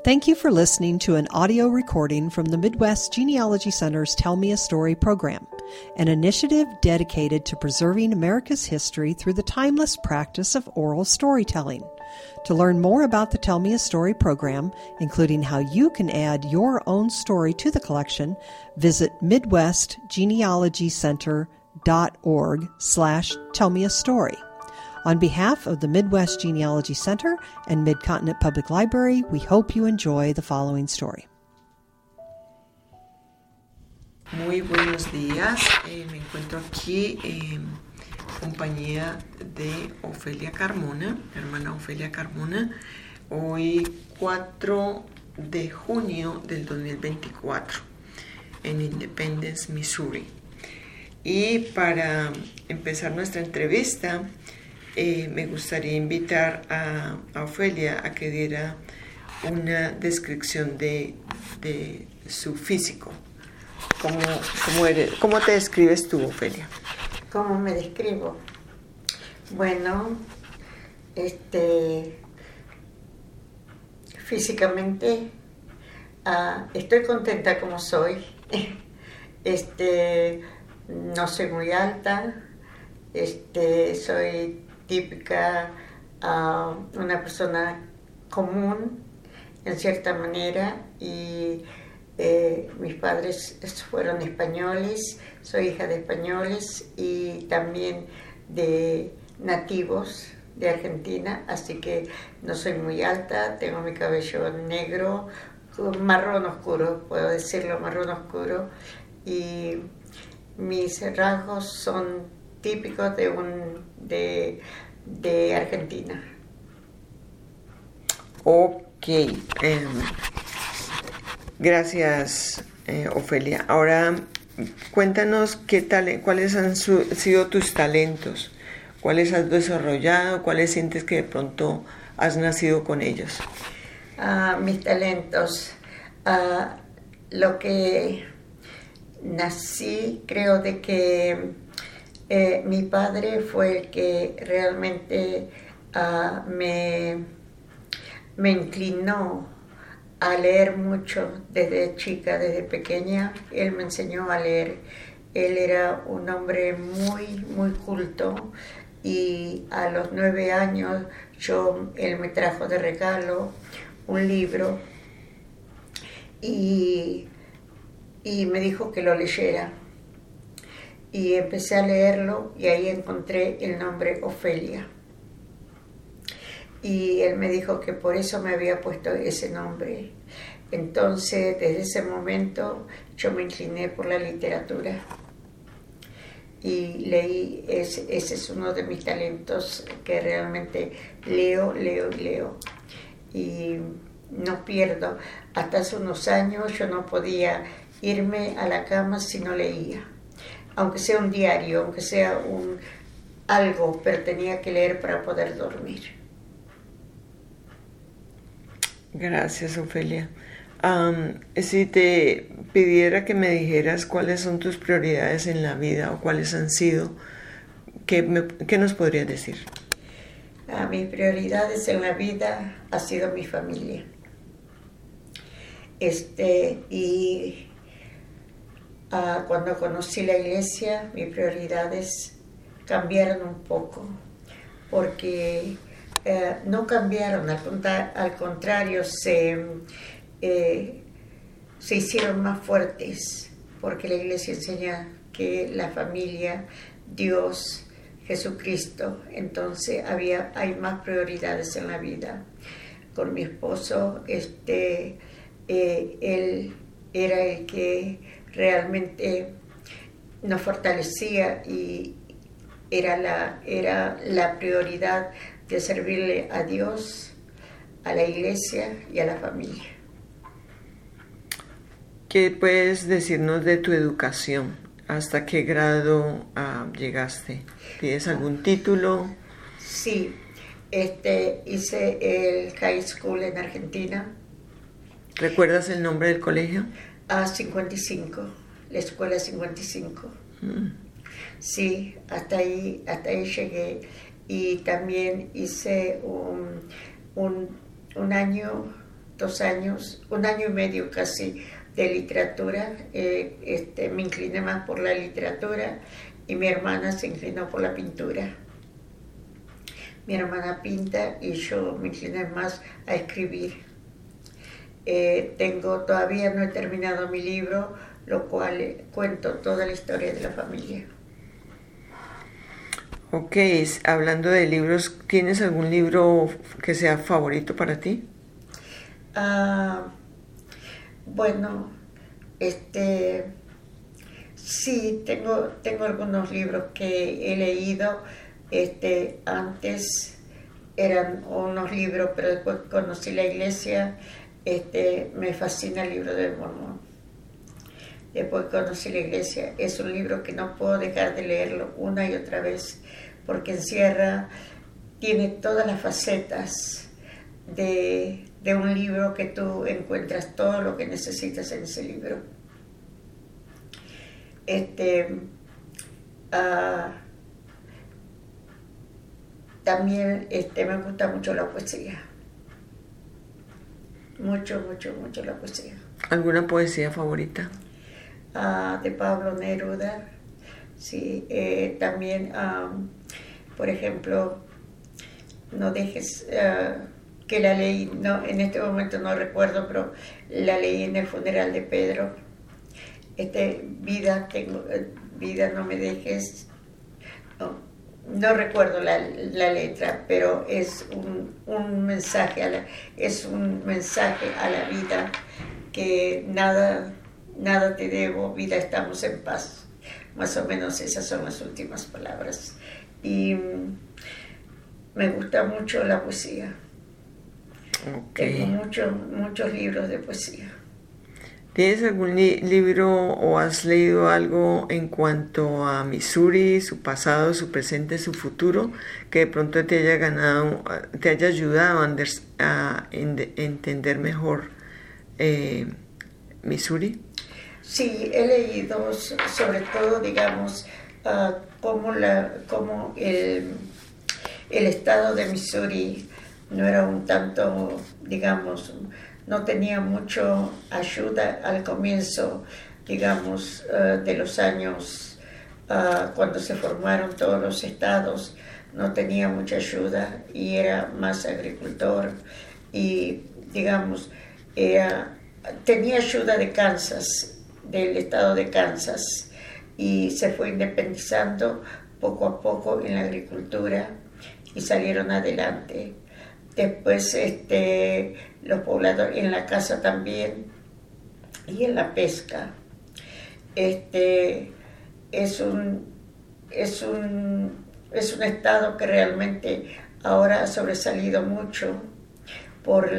Thank you for listening to an audio recording from the Midwest Genealogy Center's Tell Me a Story program, an initiative dedicated to preserving America's history through the timeless practice of oral storytelling. To learn more about the Tell Me a Story program, including how you can add your own story to the collection, visit midwestgenealogycenter.org/tellmeastory. On behalf of the Midwest Genealogy Center and Mid-Continent Public Library, we hope you enjoy the following story. Muy buenos días, me encuentro aquí en compañía de Ofelia Carmona, mi hermana Ofelia Carmona, hoy 4 de junio del 2024 en Independence, Missouri. Y para empezar nuestra entrevista, me gustaría invitar a Ofelia a que diera una descripción de su físico. ¿Cómo te describes tú, Ofelia? ¿Cómo me describo? Bueno, físicamente estoy contenta como soy. No soy muy alta. Soy típica, una persona común en cierta manera, y mis padres fueron españoles, soy hija de españoles y también de nativos de Argentina, así que no soy muy alta, tengo mi cabello negro, marrón oscuro, puedo decirlo, marrón oscuro, y mis rasgos son típicos de Argentina. Ok, gracias, Ofelia. Ahora cuéntanos cuáles han sido tus talentos, cuáles has desarrollado, cuáles sientes que de pronto has nacido con ellos. Mis talentos, lo que nací, creo de que mi padre fue el que realmente me inclinó a leer mucho desde chica, desde pequeña. Él me enseñó a leer. Él era un hombre muy, muy culto, y a los 9 años él me trajo de regalo un libro y me dijo que lo leyera. Y empecé a leerlo y ahí encontré el nombre Ofelia. Y él me dijo que por eso me había puesto ese nombre. Entonces, desde ese momento, yo me incliné por la literatura. Y leí, ese es uno de mis talentos, que realmente leo. Y no pierdo. Hasta hace unos años yo no podía irme a la cama si no leía. Aunque sea un diario, aunque sea algo, pero tenía que leer para poder dormir. Gracias, Ofelia. Si te pidiera que me dijeras cuáles son tus prioridades en la vida o cuáles han sido, ¿qué nos podrías decir? Mis prioridades en la vida ha sido mi familia. Cuando conocí la iglesia, mis prioridades cambiaron un poco, porque no cambiaron, al contrario, se hicieron más fuertes, porque la iglesia enseña que la familia, Dios, Jesucristo, entonces hay más prioridades en la vida. Con mi esposo, él era el que realmente nos fortalecía, y era la prioridad de servirle a Dios, a la iglesia y a la familia. ¿Qué puedes decirnos de tu educación? ¿Hasta qué grado llegaste? ¿Tienes algún título? Sí, hice el high school en Argentina. ¿Recuerdas el nombre del colegio? 55, la escuela 55. Sí, hasta ahí llegué. Y también hice un año 2 años, 1 año y medio casi de literatura. Me incliné más por la literatura y mi hermana se inclinó por la pintura. Mi hermana pinta y yo me incliné más a escribir. Todavía no he terminado mi libro, lo cual cuento toda la historia de la familia. Ok, hablando de libros, ¿tienes algún libro que sea favorito para ti? Bueno, sí, tengo algunos libros que he leído. Antes eran unos libros, pero después conocí la iglesia. Me fascina el libro de Mormón. Después conocí la iglesia. Es un libro que no puedo dejar de leerlo una y otra vez, porque tiene todas las facetas de un libro, que tú encuentras todo lo que necesitas en ese libro. También me gusta mucho la poesía. Mucho la poesía. ¿Alguna poesía favorita? De Pablo Neruda. Sí, también, por ejemplo, No dejes, que la leí, no, en este momento no recuerdo, pero la leí en el funeral de Pedro. Vida, no me dejes. No recuerdo la letra, pero es un mensaje a la vida, que nada te debo, vida, estamos en paz. Más o menos esas son las últimas palabras. Y me gusta mucho la poesía. Okay. Tengo muchos libros de poesía. ¿Tienes algún libro o has leído algo en cuanto a Missouri, su pasado, su presente, su futuro, que de pronto te haya ayudado a entender mejor Missouri? Sí, he leído sobre todo, digamos, cómo el estado de Missouri no era un tanto, digamos, no tenía mucho ayuda al comienzo, digamos, de los años cuando se formaron todos los estados. No tenía mucha ayuda y era más agricultor y, digamos, tenía ayuda de Kansas, del estado de Kansas, y se fue independizando poco a poco en la agricultura y salieron adelante. Después los pobladores en la caza también y en la pesca. Es un estado que realmente ahora ha sobresalido mucho por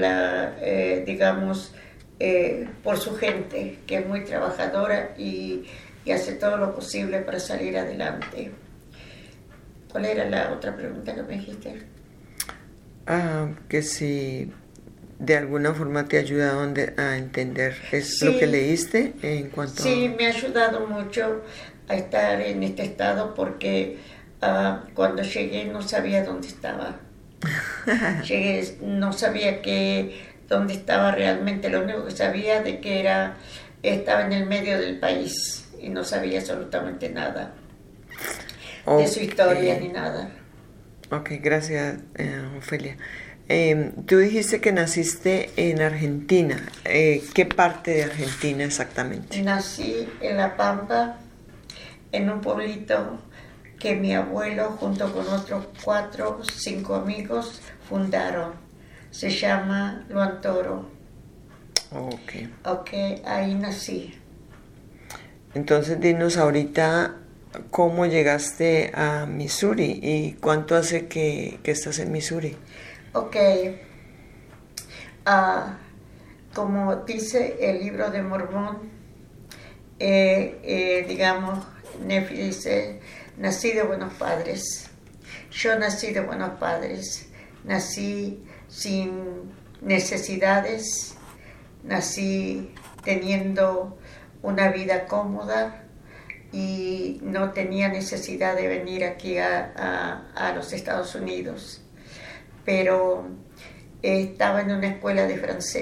por su gente, que es muy trabajadora y hace todo lo posible para salir adelante. ¿Cuál era la otra pregunta que me dijiste? Que si de alguna forma te ha ayudado a entender Sí, lo que leíste en cuanto sí, me ha ayudado mucho a estar en este estado, porque cuando llegué no sabía dónde estaba. Llegué, no sabía dónde estaba realmente. Lo único que sabía de que estaba en el medio del país y no sabía absolutamente nada de su historia ni nada. Ok, gracias, Ofelia. Tú dijiste que naciste en Argentina. ¿Qué parte de Argentina exactamente? Nací en La Pampa, en un pueblito que mi abuelo junto con otros 4 o 5 amigos fundaron. Se llama Luantoro. Ok, ahí nací. Entonces dinos ahorita cómo llegaste a Missouri y cuánto hace que estás en Missouri. Ok, como dice el libro de Mormón, digamos, Nefi dice, nací de buenos padres. Yo nací de buenos padres, nací sin necesidades, nací teniendo una vida cómoda y no tenía necesidad de venir aquí a los Estados Unidos. Pero estaba en una escuela de francés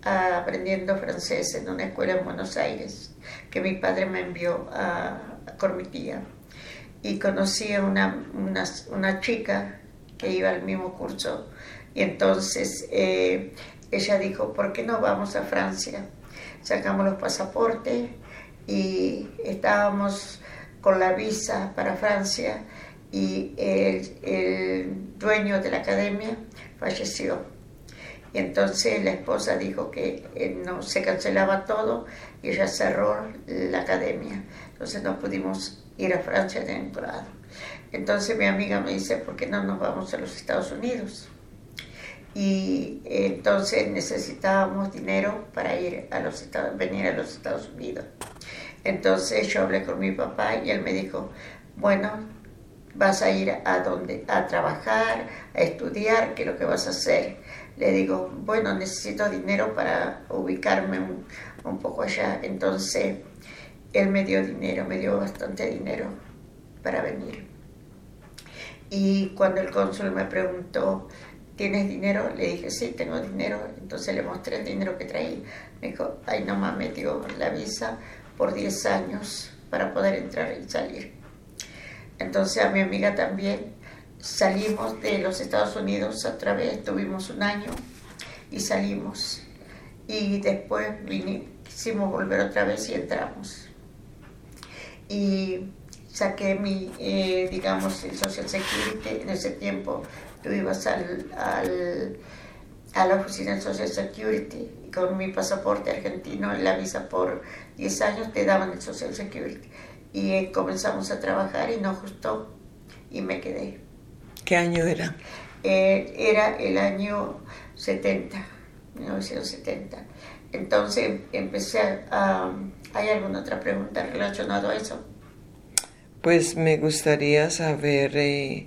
aprendiendo francés en una escuela en Buenos Aires, que mi padre me envió con mi tía. Y conocí a una chica que iba al mismo curso. Y entonces ella dijo, ¿por qué no vamos a Francia? Sacamos los pasaportes y estábamos con la visa para Francia, y el dueño de la academia falleció. Y entonces la esposa dijo que no, se cancelaba todo, y ella cerró la academia. Entonces no pudimos ir a Francia de entrada. Entonces mi amiga me dice, ¿por qué no nos vamos a los Estados Unidos? Y entonces necesitábamos dinero para venir a los Estados Unidos. Entonces yo hablé con mi papá y él me dijo, bueno, vas a ir a trabajar, a estudiar, ¿qué es lo que vas a hacer? Le digo, bueno, necesito dinero para ubicarme un poco allá. Entonces él me dio dinero, me dio bastante dinero para venir. Y cuando el cónsul me preguntó, ¿tienes dinero? Le dije, sí, tengo dinero. Entonces le mostré el dinero que traía. Me dijo, ay, nomás me dio la visa por 10 años para poder entrar y salir. Entonces a mi amiga también salimos de los Estados Unidos otra vez, tuvimos un año y salimos. Y después quisimos volver otra vez y entramos. Y saqué mi, digamos, el Social Security. En ese tiempo tú ibas a la oficina de Social Security y con mi pasaporte argentino y la visa por 10 años te daban el Social Security. Y comenzamos a trabajar y nos gustó y me quedé. ¿Qué año era? Era el año 1970. Entonces empecé ¿hay alguna otra pregunta relacionada a eso? Pues me gustaría saber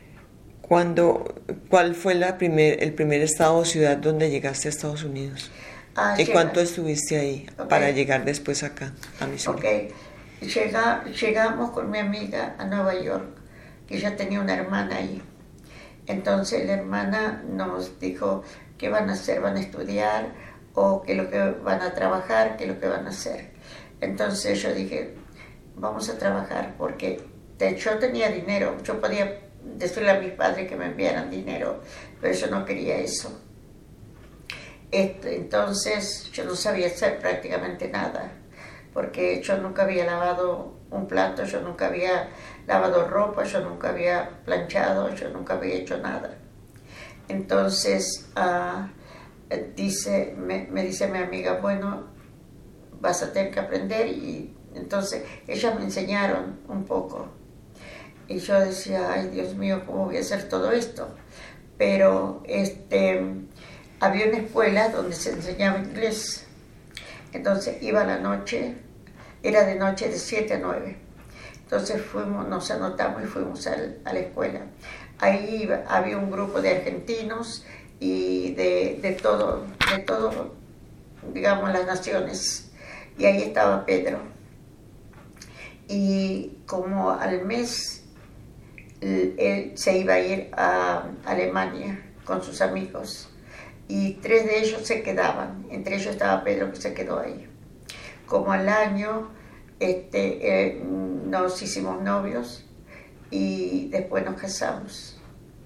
¿cuál fue el primer estado o ciudad donde llegaste a Estados Unidos? ¿Y cuánto estuviste ahí para llegar después acá, a Missouri? Okay. Llegamos con mi amiga a Nueva York, que ella tenía una hermana ahí. Entonces la hermana nos dijo, ¿qué van a hacer? ¿Van a estudiar? ¿O qué es lo que van a trabajar? ¿Qué es lo que van a hacer? Entonces yo dije, vamos a trabajar, porque yo tenía dinero. Yo podía decirle a mis padres que me enviaran dinero, pero yo no quería eso. Entonces yo no sabía hacer prácticamente nada, porque yo nunca había lavado un plato, yo nunca había lavado ropa, yo nunca había planchado, yo nunca había hecho nada. Entonces me dice mi amiga, bueno, vas a tener que aprender. Y entonces ellas me enseñaron un poco. Y yo decía, ay, Dios mío, ¿cómo voy a hacer todo esto? Pero había una escuela donde se enseñaba inglés. Entonces iba a la noche, era de noche de 7 a 9. Entonces nos anotamos y fuimos a la escuela. Ahí había un grupo de argentinos y de todo, digamos, las naciones. Y ahí estaba Pedro. Y como al mes, él se iba a ir a Alemania con sus amigos. Y 3 de ellos se quedaban. Entre ellos estaba Pedro, que se quedó ahí. Como al año, nos hicimos novios y después nos casamos.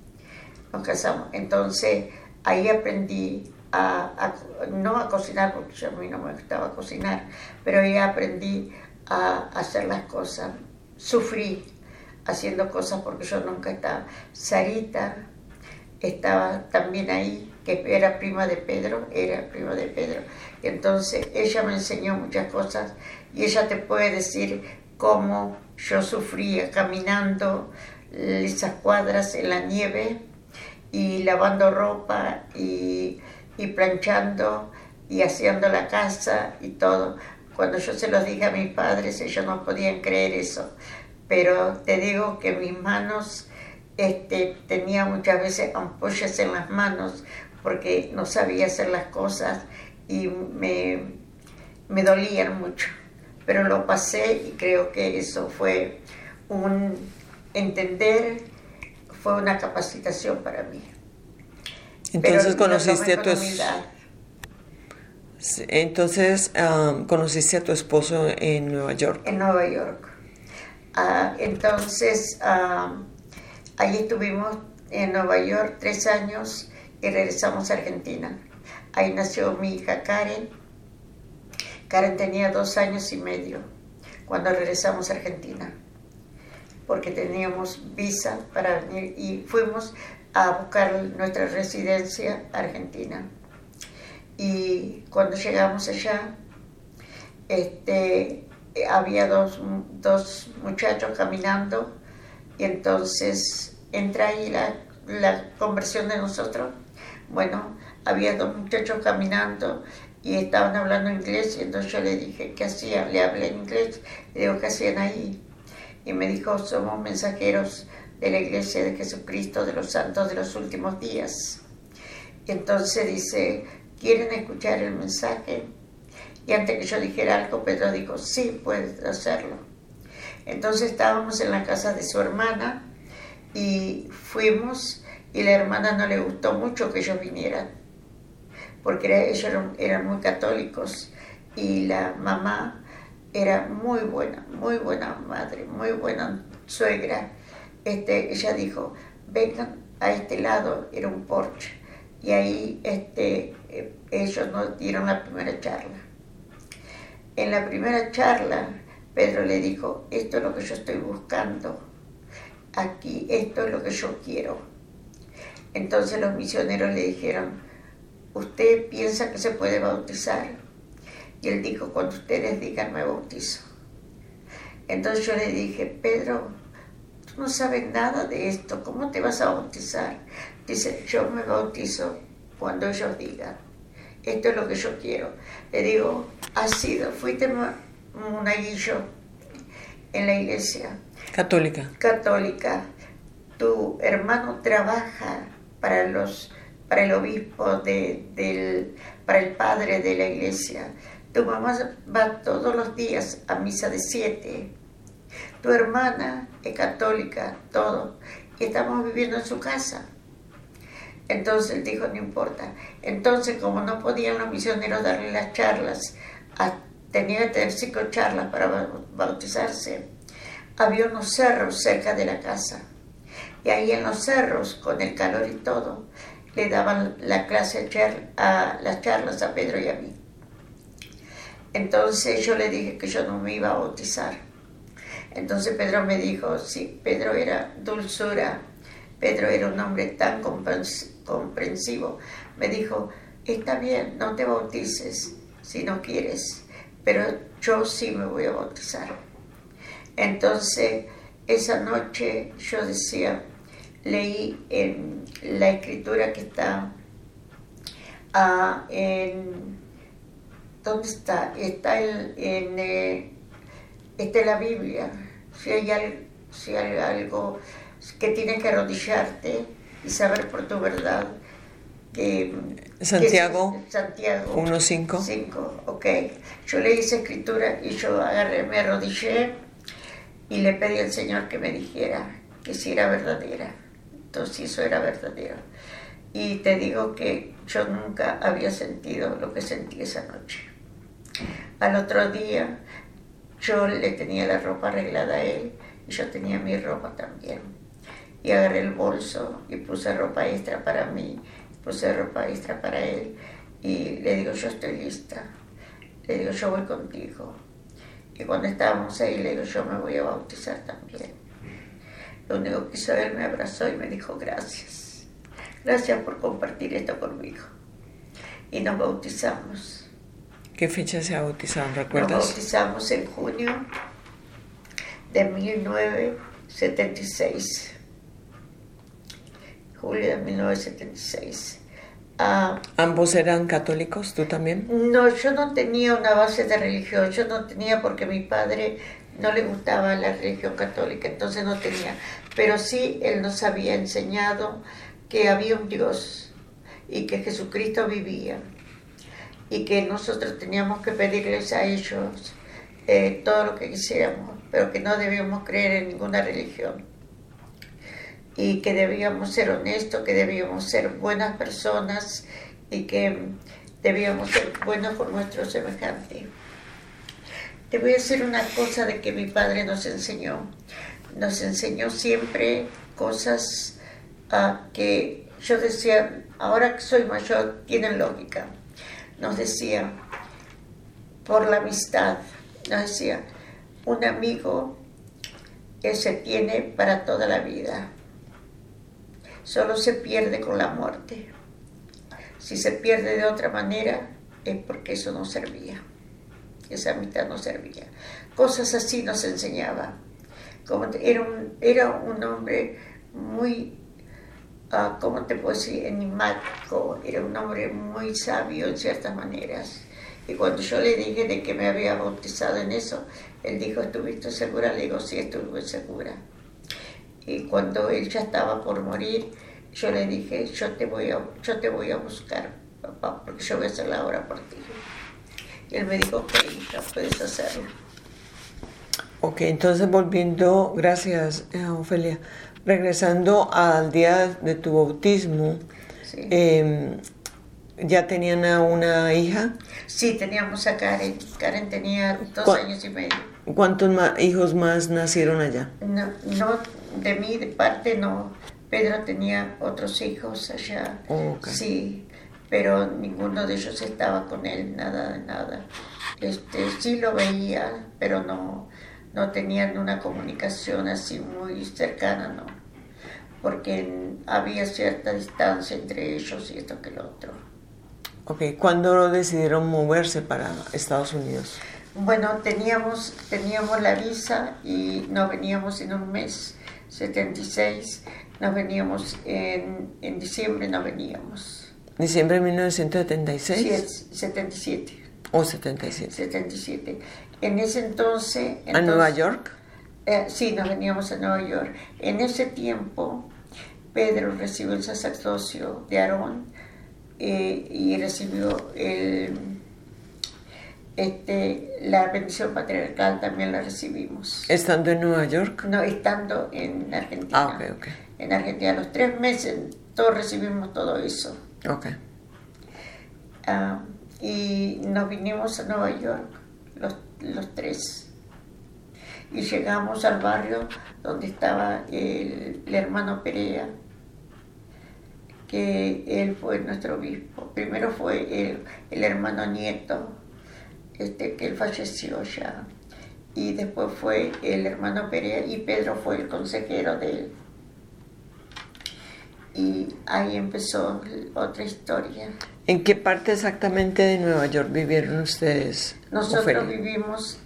Entonces ahí aprendí no a cocinar, porque a mí no me gustaba cocinar, pero ahí aprendí a hacer las cosas. Sufrí haciendo cosas porque yo nunca estaba. Sarita estaba también ahí, que era prima de Pedro. Entonces ella me enseñó muchas cosas y ella te puede decir cómo yo sufría caminando esas cuadras en la nieve y lavando ropa y planchando y haciendo la casa y todo. Cuando yo se los dije a mis padres, ellos no podían creer eso, pero te digo que mis manos tenía muchas veces ampollas en las manos porque no sabía hacer las cosas y me dolían mucho, pero lo pasé y creo que eso fue un entender, fue una capacitación para mí. Entonces conociste Sí, entonces, conociste a tu esposo en Nueva York. En Nueva York. Entonces, allí estuvimos en Nueva York 3 años y regresamos a Argentina. Ahí nació mi hija Karen. Karen tenía 2 años y medio cuando regresamos a Argentina, porque teníamos visa para venir y fuimos a buscar nuestra residencia argentina. Y cuando llegamos allá, había dos muchachos caminando, y entonces entra ahí la conversión de nosotros. Bueno, había 2 muchachos caminando y estaban hablando inglés, y entonces yo le dije, ¿qué hacían? Le hablé en inglés, le digo, ¿qué hacían ahí? Y me dijo, somos mensajeros de la Iglesia de Jesucristo de los Santos de los Últimos Días. Y entonces dice, ¿quieren escuchar el mensaje? Y antes que yo dijera algo, Pedro dijo, sí, puedes hacerlo. Entonces estábamos en la casa de su hermana y fuimos, y la hermana no le gustó mucho que ellos vinieran, porque ellos eran muy católicos, y la mamá era muy buena madre, muy buena suegra. Ella dijo, vengan a este lado, era un porche, y ahí ellos nos dieron la primera charla. En la primera charla, Pedro le dijo, esto es lo que yo estoy buscando, aquí, esto es lo que yo quiero. Entonces los misioneros le dijeron, ¿usted piensa que se puede bautizar? Y él dijo, cuando ustedes digan, me bautizo. Entonces yo le dije, Pedro, tú no sabes nada de esto, ¿cómo te vas a bautizar? Dice, yo me bautizo cuando ellos digan, esto es lo que yo quiero. Le digo, fuiste monaguillo en la iglesia católica. Tu hermano trabaja para el obispo, para el padre de la iglesia. Tu mamá va todos los días a misa de 7. Tu hermana es católica, todo. Y estamos viviendo en su casa. Entonces él dijo, no importa. Entonces, como no podían los misioneros darle las charlas, tenía que tener 5 charlas para bautizarse, había unos cerros cerca de la casa. Y ahí en los cerros, con el calor y todo, le daban las charlas a Pedro y a mí. Entonces yo le dije que yo no me iba a bautizar. Entonces Pedro me dijo, sí, Pedro era dulzura, Pedro era un hombre tan comprensivo. Me dijo, está bien, no te bautices si no quieres, pero yo sí me voy a bautizar. Entonces esa noche yo decía, leí en la escritura que está ¿dónde está? Está en la Biblia. Si hay algo que tienes que arrodillarte y saber por tu verdad, Santiago 1:5. 5, ok. Yo leí esa escritura y yo me arrodillé y le pedí al Señor que me dijera que si era verdadera. Entonces eso era verdadero. Y te digo que yo nunca había sentido lo que sentí esa noche. Al otro día yo le tenía la ropa arreglada a él y yo tenía mi ropa también. Y agarré el bolso y puse ropa extra para mí, puse ropa extra para él, y le digo, yo estoy lista. Le digo, yo voy contigo. Y cuando estábamos ahí, le digo, yo me voy a bautizar también. Lo único que hizo él, me abrazó y me dijo, gracias. Gracias por compartir esto conmigo. Y nos bautizamos. ¿Qué fecha se bautizaron, recuerdas? Nos bautizamos en junio de 1976. Julio de 1976. ¿Ambos eran católicos? ¿Tú también? No, yo no tenía una base de religión. Yo no tenía, porque a mi padre no le gustaba la religión católica, entonces no tenía. Pero sí, él nos había enseñado que había un Dios y que Jesucristo vivía, y que nosotros teníamos que pedirles a ellos todo lo que quisiéramos, pero que no debíamos creer en ninguna religión, y que debíamos ser honestos, que debíamos ser buenas personas, y que debíamos ser buenos con nuestro semejante. Te voy a decir una cosa de que mi padre nos enseñó. Nos enseñó siempre cosas que yo decía, ahora que soy mayor, tienen lógica. Nos decía, por la amistad, nos decía, un amigo que se tiene para toda la vida, solo se pierde con la muerte. Si se pierde de otra manera, es porque eso no servía. Esa amistad no servía. Cosas así nos enseñaba. Era un hombre muy, ¿cómo te puedo decir? Enigmático. Era un hombre muy sabio en ciertas maneras. Y cuando yo le dije de que me había bautizado en eso, él dijo, ¿estuviste segura? Le digo, sí, estuve segura. Y cuando él ya estaba por morir, yo le dije, yo te voy a buscar, papá, porque yo voy a hacer la obra por ti. Y él me dijo, ok, hija, puedes hacerlo. Ok, entonces volviendo, gracias Ofelia, regresando al día de tu bautismo, Sí. ¿Ya tenían a una hija? Sí, teníamos a Karen. Karen tenía 2 años y medio. ¿Cuántos hijos más nacieron allá? No, de mí, de parte no. Pedro tenía otros hijos allá. Oh, okay. Sí, pero ninguno de ellos estaba con él, nada de nada. Sí lo veía, pero no tenían una comunicación así muy cercana, ¿no? Porque había cierta distancia entre ellos y esto que lo otro. Ok, ¿cuándo decidieron moverse para Estados Unidos? Bueno, teníamos la visa y nos veníamos en un mes, 76, nos veníamos en diciembre, nos veníamos. ¿Diciembre de 1976? Sí, es 77. ¿O 77? 77. En ese entonces... ¿A Nueva York? Sí, nos veníamos a Nueva York. En ese tiempo, Pedro recibió el sacerdocio de Aarón y recibió la bendición patriarcal, también la recibimos. ¿Estando en Nueva York? No, estando en Argentina. Ok. En Argentina, a los 3 meses, todos recibimos todo eso. Ok. Y nos vinimos a Nueva York, los 3. Y llegamos al barrio donde estaba el hermano Perea, que él fue nuestro obispo. Primero fue el hermano Nieto, que él falleció ya. Y después fue el hermano Perea y Pedro fue el consejero de él. Y ahí empezó otra historia. ¿En qué parte exactamente de Nueva York vivieron ustedes? Nosotros Ofelia? vivimos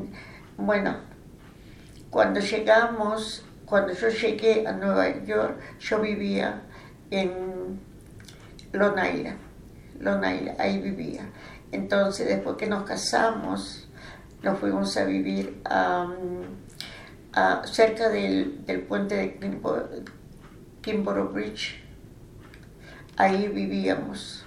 cuando yo llegué a Nueva York, yo vivía en Long Island, ahí vivía. Entonces, después que nos casamos, nos fuimos a vivir cerca del puente de Kimborough Bridge. Ahí vivíamos.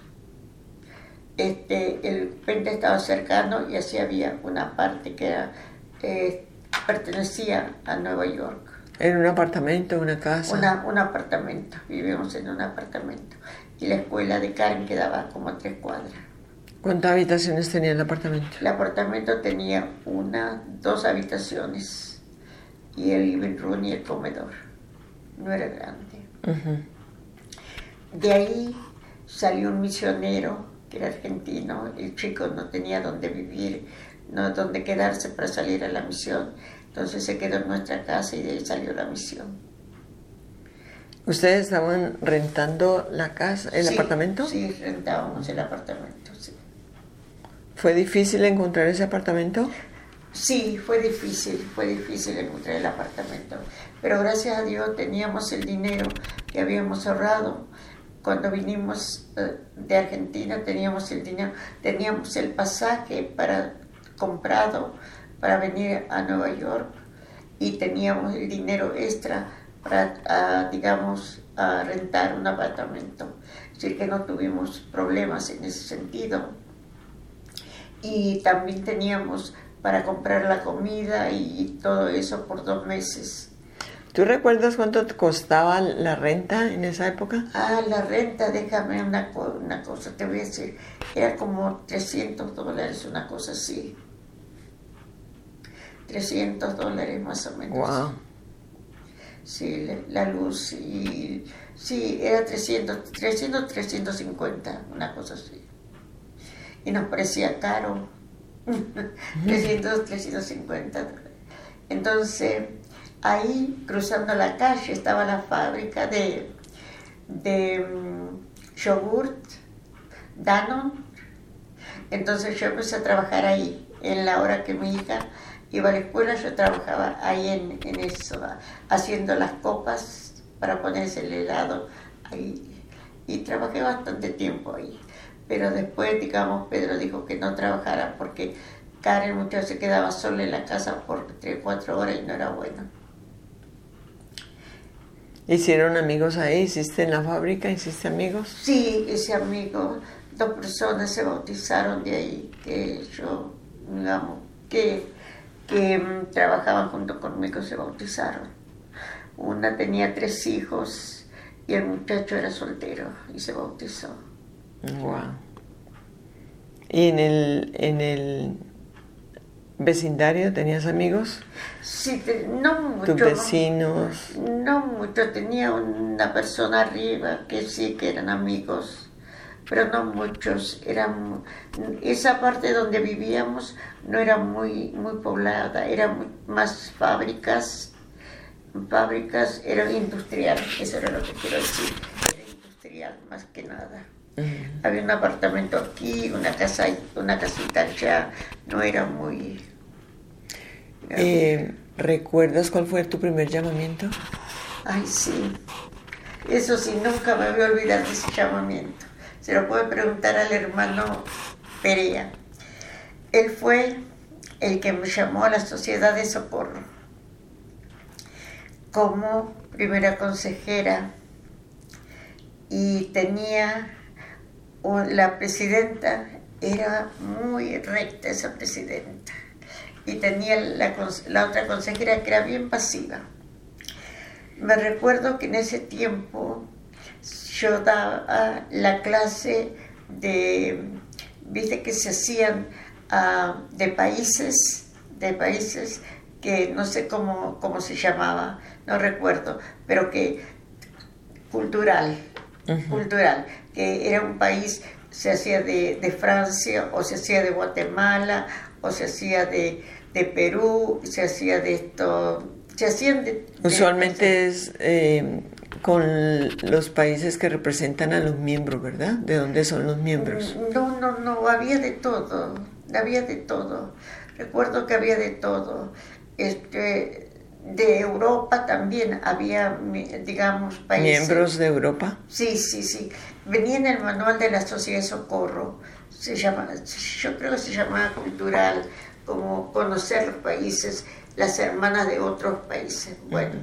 El puente estaba cercano y así había una parte que pertenecía a Nueva York. ¿En un apartamento, una casa? Un apartamento, vivíamos en un apartamento. Y la escuela de Karen quedaba como a 3 cuadras. ¿Cuántas habitaciones tenía el apartamento? El apartamento tenía 2 habitaciones y el living room y el comedor. No era grande. Uh-huh. De ahí salió un misionero que era argentino. El chico no tenía dónde vivir, no dónde quedarse para salir a la misión. Entonces se quedó en nuestra casa y de ahí salió la misión. ¿Ustedes estaban rentando la casa, el apartamento? Sí, rentábamos el apartamento, sí. ¿Fue difícil encontrar ese apartamento? Sí, fue difícil encontrar el apartamento. Pero gracias a Dios teníamos el dinero que habíamos ahorrado. Cuando vinimos de Argentina teníamos el dinero, teníamos el pasaje comprado para venir a Nueva York y teníamos el dinero extra para, rentar un apartamento. Así que no tuvimos problemas en ese sentido. Y también teníamos para comprar la comida y todo eso por 2 meses. ¿Tú recuerdas cuánto te costaba la renta en esa época? La renta, déjame una cosa, te voy a decir, era como $300, una cosa así. $300 más o menos. Wow. Sí, la luz, y sí, era 350, una cosa así. Y nos parecía caro, 350. Entonces, ahí, cruzando la calle, estaba la fábrica de yogurt, Danone. Entonces yo empecé a trabajar ahí. En la hora que mi hija iba a la escuela, yo trabajaba ahí en eso, haciendo las copas para ponerse el helado ahí. Y trabajé bastante tiempo ahí. Pero después, digamos, Pedro dijo que no trabajara porque Karen muchas veces se quedaba sola en la casa por 3-4 horas y no era bueno. ¿Hicieron amigos ahí? ¿Hiciste en la fábrica? ¿Hiciste amigos? Sí, hice amigos. 2 personas se bautizaron de ahí, que yo, digamos, que trabajaban junto conmigo, se bautizaron. Una tenía 3 hijos y el muchacho era soltero y se bautizó. Wow. ¿Y en el vecindario tenías amigos? Sí, no mucho. ¿Tus vecinos? No mucho, tenía una persona arriba que sí que eran amigos, pero no muchos. Esa parte donde vivíamos no era muy poblada, era más fábricas, era industrial, eso era lo que quiero decir, era industrial más que nada. Había un apartamento aquí, una casita allá, no era muy... ¿Recuerdas cuál fue tu primer llamamiento? Ay, sí, eso sí, nunca me voy a olvidar de ese llamamiento. Se lo puede preguntar al hermano Perea. Él fue el que me llamó a la Sociedad de Socorro como primera consejera, y tenía la presidenta, era muy recta esa presidenta, y tenía la otra consejera que era bien pasiva. Me recuerdo que en ese tiempo yo daba la clase viste que se hacían de países que no sé cómo se llamaba, no recuerdo, pero que cultural, que era un país, se hacía de Francia, o se hacía de Guatemala, o se hacía de Perú, se hacía de esto, se hacían usualmente es con los países que representan a los miembros, ¿verdad? ¿De dónde son los miembros? No, había de todo. Recuerdo que había de todo. De Europa también había, digamos, países. ¿Miembros de Europa? Sí. Venía en el manual de la Sociedad de Socorro. Yo creo que se llamaba cultural, como conocer los países, las hermanas de otros países. Bueno,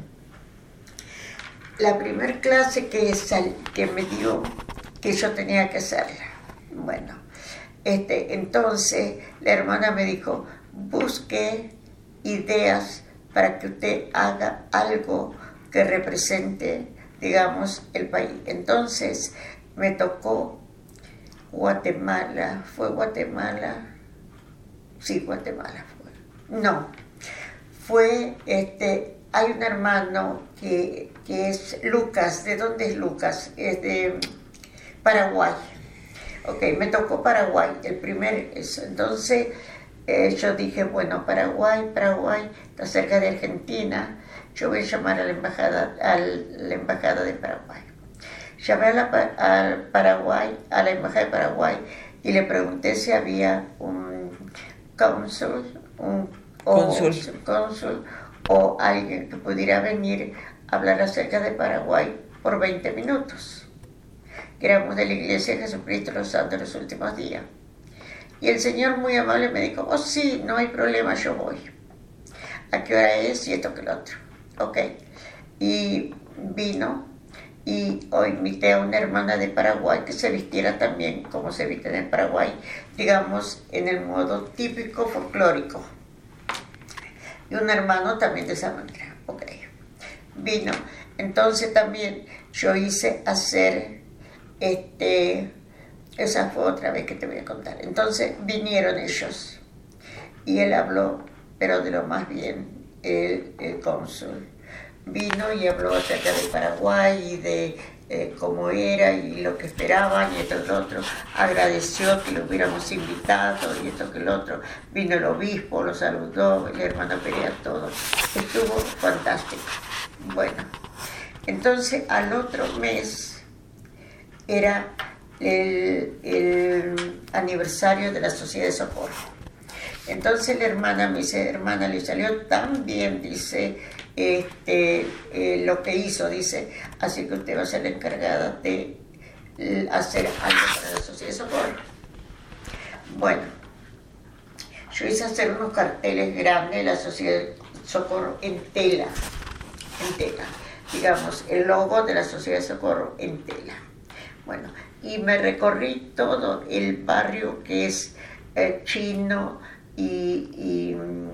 la primera clase que me dio, que yo tenía que hacerla. Bueno, entonces la hermana me dijo, busque ideas para que usted haga algo que represente, digamos, el país. Entonces me tocó Guatemala. ¿Fue Guatemala? Sí, Guatemala fue. No, fue, hay un hermano que es Lucas. ¿De dónde es Lucas? Es de Paraguay. Ok, me tocó Paraguay, el primer eso. Entonces yo dije, bueno, Paraguay está cerca de Argentina, yo voy a llamar a la embajada de Paraguay. Llamé a Paraguay, a la embajada de Paraguay, y le pregunté si había un cónsul o alguien que pudiera venir a hablar acerca de Paraguay por 20 minutos. Que éramos de la Iglesia de Jesucristo de los Santos de los Últimos Días. Y el Señor muy amable me dijo, oh sí, no hay problema, yo voy. ¿A qué hora es? Y esto que lo otro. Ok. Y vino, y hoy invité a una hermana de Paraguay que se vistiera también como se viste en Paraguay, digamos, en el modo típico folclórico. Y un hermano también de esa manera. Ok. vino. Entonces también yo hice hacer, esa fue otra vez que te voy a contar. Entonces vinieron ellos y él habló, pero de lo más bien, el cónsul vino y habló acerca de Paraguay y de cómo era y lo que esperaban y esto y lo otro. Agradeció que lo hubiéramos invitado y esto que lo otro. Vino el obispo, lo saludó, el hermano Perea, todo. Estuvo fantástico. Bueno, entonces al otro mes era el aniversario de la Sociedad de Socorro. Entonces la hermana me dice, hermana, le salió tan bien, dice, lo que hizo, dice, así que usted va a ser la encargada de hacer algo para la Sociedad de Socorro. Bueno, yo hice hacer unos carteles grandes de la Sociedad de Socorro en tela, digamos, el logo de la Sociedad de Socorro en tela. Bueno, y me recorrí todo el barrio que es chino y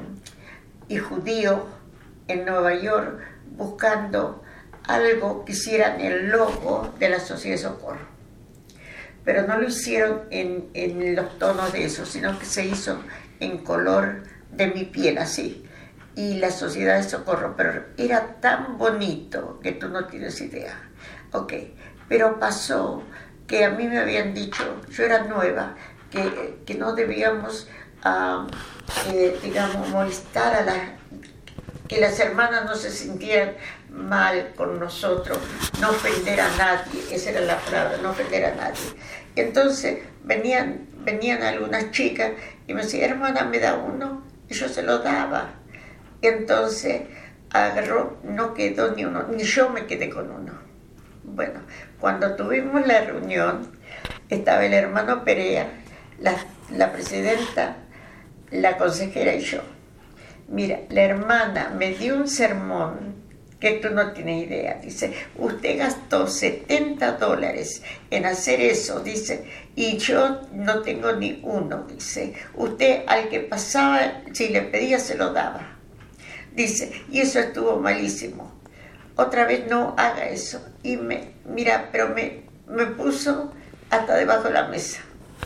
judío en Nueva York, buscando algo que hicieran el logo de la Sociedad de Socorro. Pero no lo hicieron en los tonos de eso, sino que se hizo en color de mi piel, así. Y la Sociedad de Socorro, pero era tan bonito que tú no tienes idea. Ok, pero pasó que a mí me habían dicho, yo era nueva, que no debíamos, digamos, molestar que las hermanas no se sintieran mal con nosotros, no ofender a nadie, esa era la palabra, no ofender a nadie. Y entonces venían algunas chicas y me decían, hermana, ¿me da uno? Y yo se lo daba. Y entonces agarró, no quedó ni uno, ni yo me quedé con uno. Bueno, cuando tuvimos la reunión, estaba el hermano Perea, la presidenta, la consejera y yo. Mira, la hermana me dio un sermón que tú no tienes idea. Dice, usted gastó $70 en hacer eso, dice, y yo no tengo ni uno, dice. Usted al que pasaba, si le pedía, se lo daba. Dice, y eso estuvo malísimo. Otra vez no haga eso. Y mira, pero me puso hasta debajo de la mesa.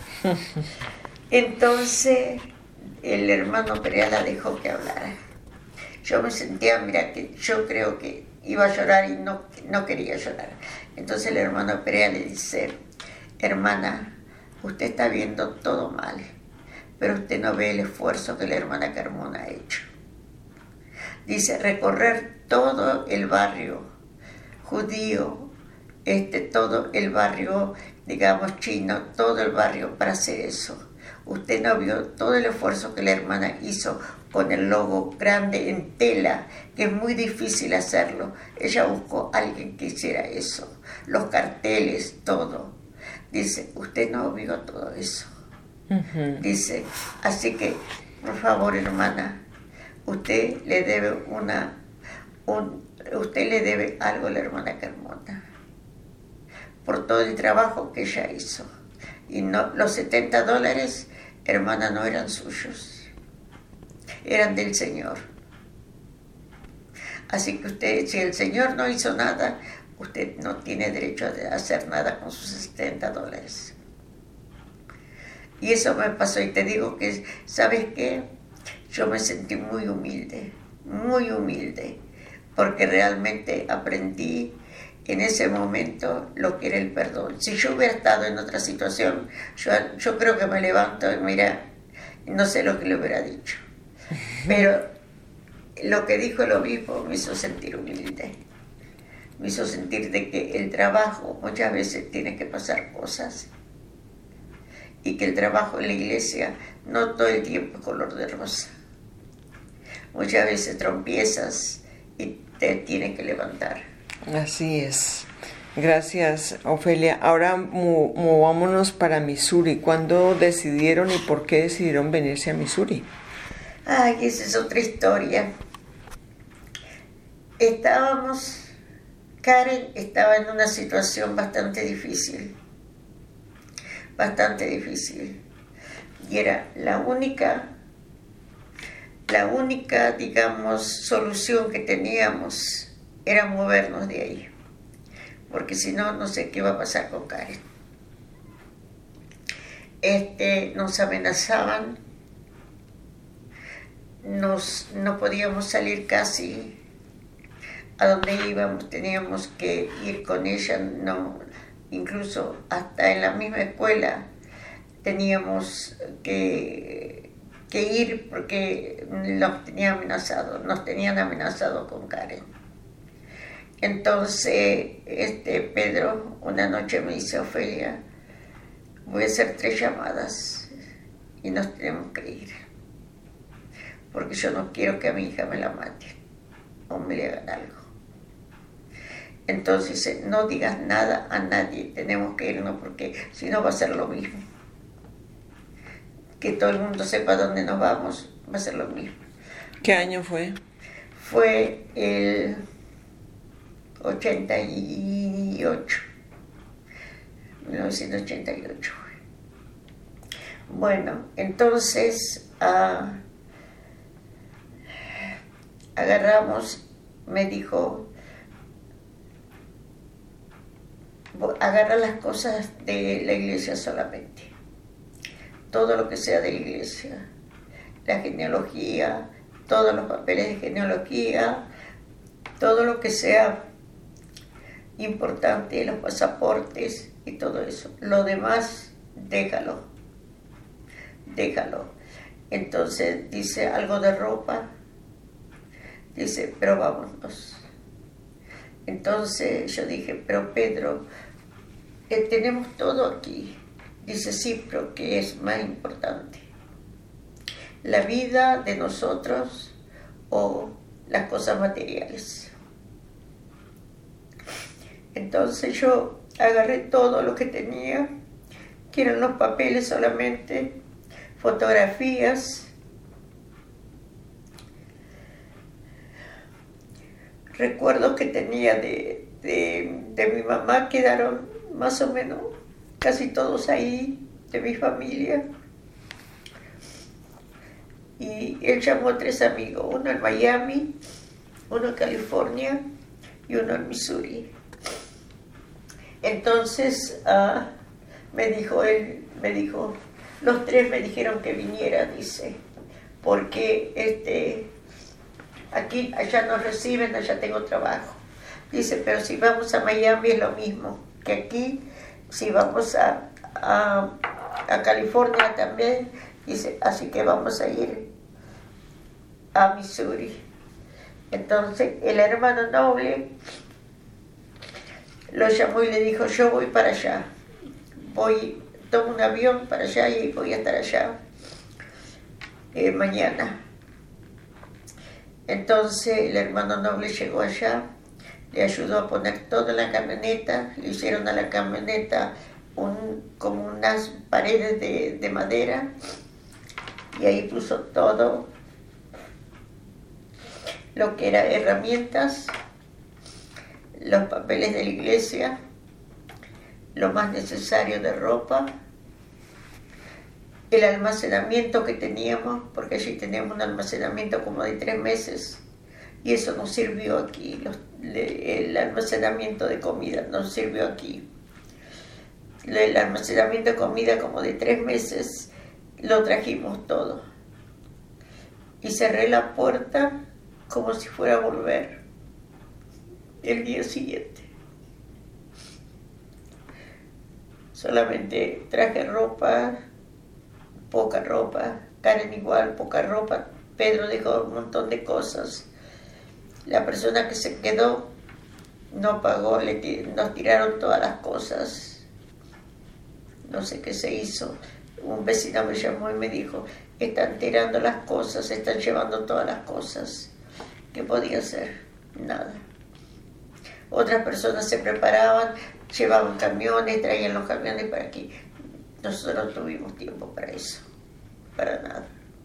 Entonces el hermano Perea la dejó que hablara. Yo me sentía, mira, que yo creo que iba a llorar y no quería llorar. Entonces el hermano Perea le dice, hermana, usted está viendo todo mal, pero usted no ve el esfuerzo que la hermana Carmona ha hecho. Dice, recorrer todo el barrio judío, todo el barrio, digamos, chino, todo el barrio para hacer eso. Usted no vio todo el esfuerzo que la hermana hizo con el logo grande en tela, que es muy difícil hacerlo. Ella buscó a alguien que hiciera eso, los carteles, todo. Dice, usted no vio todo eso. Uh-huh. Dice, así que, por favor, hermana, usted le debe usted le debe algo a la hermana Carmona por todo el trabajo que ella hizo. Y no, los $70, hermana, no eran suyos, eran del Señor. Así que usted, si el Señor no hizo nada, usted no tiene derecho a hacer nada con sus $70. Y eso me pasó, y te digo que, ¿sabes qué? Yo me sentí muy humilde, porque realmente aprendí en ese momento lo que era el perdón. Si yo hubiera estado en otra situación, yo creo que me levanto y mira, no sé lo que le hubiera dicho. Pero lo que dijo el obispo me hizo sentir humilde. Me hizo sentir de que el trabajo muchas veces tiene que pasar cosas y que el trabajo en la iglesia no todo el tiempo es color de rosa. Muchas veces tropiezas y te tiene que levantar. Así es. Gracias, Ofelia. Ahora movámonos para Missouri. ¿Cuándo decidieron y por qué decidieron venirse a Missouri? Ay, esa es otra historia. Karen estaba en una situación bastante difícil. Y era la única, digamos, solución que teníamos era movernos de ahí, porque si no, no sé qué va a pasar con Karen. Nos amenazaban, no podíamos salir casi a donde íbamos, teníamos que ir con ella, no, incluso hasta en la misma escuela teníamos que ir porque nos tenían amenazado con Karen. Entonces Pedro una noche me dice: Ofelia, voy a hacer 3 llamadas y nos tenemos que ir, porque yo no quiero que a mi hija me la maten o me le hagan algo. Entonces dice: no digas nada a nadie, tenemos que irnos porque si no va a ser lo mismo. Que todo el mundo sepa dónde nos vamos, va a ser lo mismo. ¿Qué año fue? Fue el 88, 1988. Bueno, entonces agarramos, me dijo: agarra las cosas de la iglesia solamente, todo lo que sea de la iglesia, la genealogía, todos los papeles de genealogía, todo lo que sea importante, los pasaportes y todo eso. Lo demás, déjalo. Entonces dice: algo de ropa. Dice: pero vámonos. Entonces yo dije: pero Pedro, tenemos todo aquí. Dice: sí, pero ¿qué es más importante? ¿La vida de nosotros o las cosas materiales? Entonces yo agarré todo lo que tenía, que eran los papeles solamente, fotografías, recuerdos que tenía de mi mamá, quedaron más o menos casi todos ahí, de mi familia. Y él llamó a 3 amigos, uno en Miami, uno en California y uno en Missouri. Entonces me dijo, los 3 me dijeron que viniera, dice, porque aquí, allá nos reciben, allá tengo trabajo. Dice: pero si vamos a Miami es lo mismo que aquí, si vamos a California también. Dice: así que vamos a ir a Missouri. Entonces el hermano noble lo llamó y le dijo: yo voy para allá, tomo un avión para allá y voy a estar allá mañana. Entonces el hermano noble llegó allá, le ayudó a poner todo en la camioneta, le hicieron a la camioneta como unas paredes de madera, y ahí puso todo lo que era herramientas, los papeles de la iglesia, lo más necesario de ropa, el almacenamiento que teníamos, porque allí teníamos un almacenamiento como de 3 meses, y eso nos sirvió aquí, el almacenamiento de comida nos sirvió aquí. El almacenamiento de comida como de 3 meses, lo trajimos todo. Y cerré la puerta como si fuera a volver el día siguiente. Solamente traje ropa, poca ropa, Karen igual, poca ropa, Pedro dejó un montón de cosas. La persona que se quedó no pagó, nos tiraron todas las cosas. No sé qué se hizo. Un vecino me llamó y me dijo: están tirando las cosas, están llevando todas las cosas. ¿Qué podía hacer? Nada. Otras personas se preparaban, llevaban camiones, traían los camiones para aquí. Nosotros no tuvimos tiempo para eso, para nada.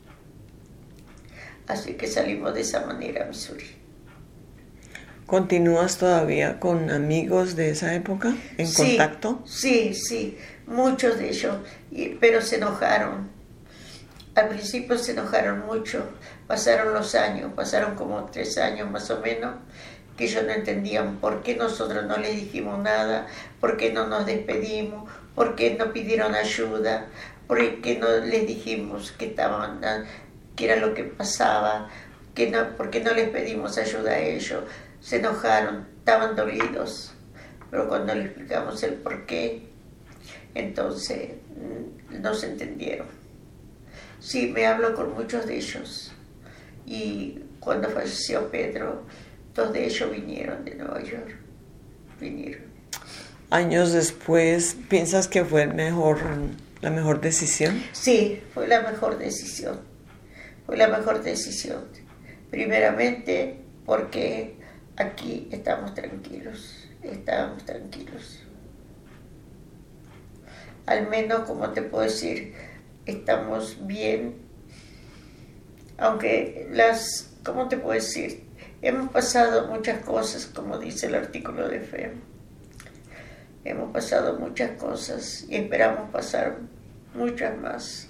Así que salimos de esa manera a Missouri. ¿Continúas todavía con amigos de esa época en contacto? Sí, muchos de ellos, pero se enojaron. Al principio se enojaron mucho, pasaron los años, pasaron como 3 años más o menos, que ellos no entendían por qué nosotros no les dijimos nada, por qué no nos despedimos, por qué no pidieron ayuda, por qué no les dijimos que era lo que pasaba, por qué no les pedimos ayuda a ellos. Se enojaron, estaban dolidos, pero cuando les explicamos el por qué, entonces nos entendieron. Sí, me hablo con muchos de ellos. Y cuando falleció Pedro, 2 de ellos vinieron de Nueva York. Vinieron. Años después, ¿piensas que fue la mejor decisión? Sí, fue la mejor decisión. Fue la mejor decisión. Primeramente porque aquí estábamos tranquilos. Al menos, como te puedo decir, estamos bien. Aunque ¿cómo te puedo decir? Hemos pasado muchas cosas, como dice el artículo de fe. Hemos pasado muchas cosas y esperamos pasar muchas más.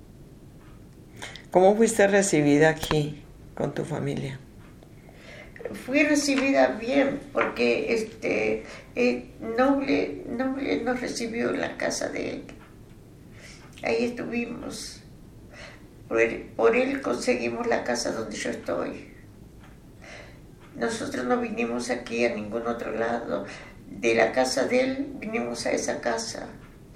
¿Cómo fuiste recibida aquí con tu familia? Fui recibida bien porque Noble nos recibió en la casa de él. Ahí estuvimos. Por él conseguimos la casa donde yo estoy. Nosotros no vinimos aquí a ningún otro lado. De la casa de él vinimos a esa casa.